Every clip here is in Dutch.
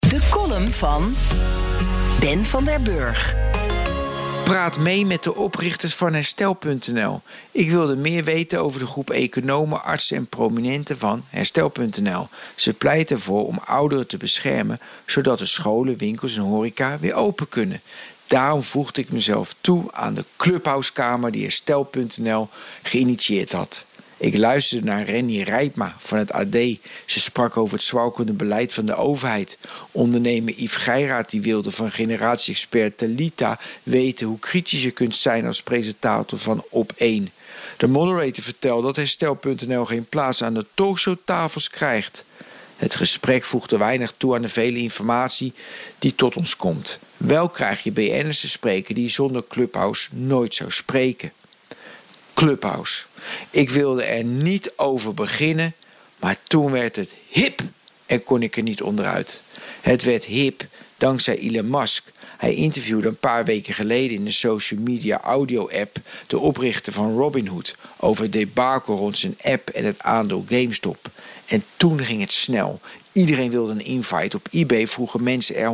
De column van Ben van der Burg. Praat mee met de oprichters van Herstel.nl. Ik wilde meer weten over de groep economen, artsen en prominenten van Herstel.nl. Ze pleiten ervoor om ouderen te beschermen, zodat de scholen, winkels en horeca weer open kunnen. Daarom voegde ik mezelf toe aan de Clubhouse-kamer die Herstel.nl geïnitieerd had. Ik luisterde naar Renny Rijpma van het AD. Ze sprak over het zwalkende beleid van de overheid. Ondernemer Yves Geiraat die wilde van generatie-expert Talita weten hoe kritisch je kunt zijn als presentator van Op1. De moderator vertelde dat Herstel.nl geen plaats aan de talkshowtafels krijgt. Het gesprek voegde weinig toe aan de vele informatie die tot ons komt. Wel krijg je BN'ers te spreken die zonder Clubhouse nooit zou spreken. Clubhouse. Ik wilde er niet over beginnen, maar toen werd het hip en kon ik er niet onderuit. Het werd hip dankzij Elon Musk. Hij interviewde een paar weken geleden in de social media audio-app de oprichter van Robinhood over het debacle rond zijn app en het aandeel GameStop. En toen ging het snel. Iedereen wilde een invite. Op eBay vroegen mensen er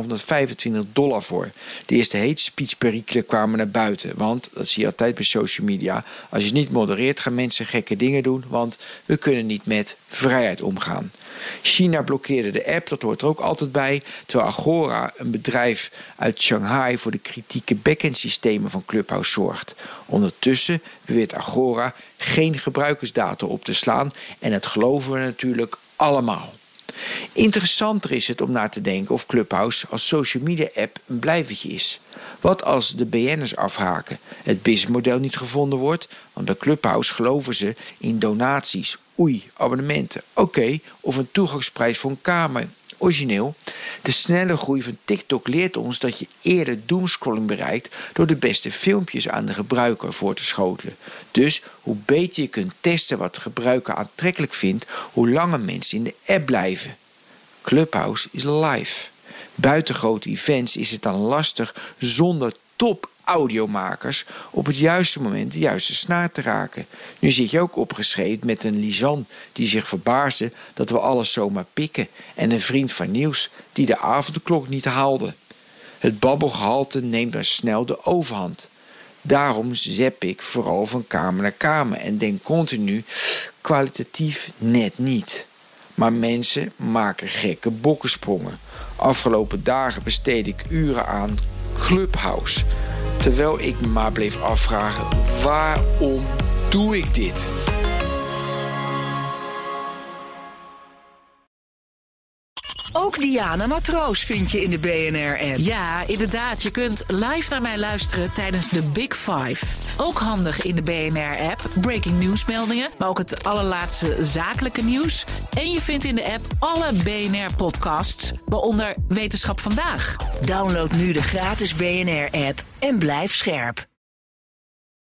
$125 voor. De eerste hate speech perikelen kwamen naar buiten. Want, dat zie je altijd bij social media, als je het niet modereert gaan mensen gekke dingen doen, want we kunnen niet met vrijheid omgaan. China blokkeerde de app, dat hoort er ook altijd bij, terwijl Agora, een bedrijf uit Shanghai, voor de kritieke backend systemen van Clubhouse zorgt. Ondertussen beweert Agora geen gebruikersdata op te slaan en dat geloven we natuurlijk allemaal. Interessanter is het om na te denken of Clubhouse als social media app een blijvertje is. Wat als de BN'ers afhaken, het businessmodel niet gevonden wordt, want bij Clubhouse geloven ze in donaties, abonnementen, of een toegangsprijs voor een kamer. Origineel. De snelle groei van TikTok leert ons dat je eerder doomscrolling bereikt door de beste filmpjes aan de gebruiker voor te schotelen. Dus hoe beter je kunt testen wat de gebruiker aantrekkelijk vindt, hoe langer mensen in de app blijven. Clubhouse is live. Buiten grote events is het dan lastig zonder top audiomakers op het juiste moment de juiste snaar te raken. Nu zit je ook opgeschreven met een Lisanne die zich verbaasde dat we alles zomaar pikken en een vriend van Nieuws die de avondklok niet haalde. Het babbelgehalte neemt dan snel de overhand. Daarom zap ik vooral van kamer naar kamer en denk continu kwalitatief net niet. Maar mensen maken gekke bokkensprongen. Afgelopen dagen besteed ik uren aan Clubhouse. Terwijl ik me maar bleef afvragen, waarom doe ik dit? Ook Diana Matroos vind je in de BNR-app. Ja, inderdaad. Je kunt live naar mij luisteren tijdens de Big Five. Ook handig in de BNR-app. Breaking nieuwsmeldingen, maar ook het allerlaatste zakelijke nieuws. En je vindt in de app alle BNR-podcasts, waaronder Wetenschap Vandaag. Download nu de gratis BNR-app en blijf scherp.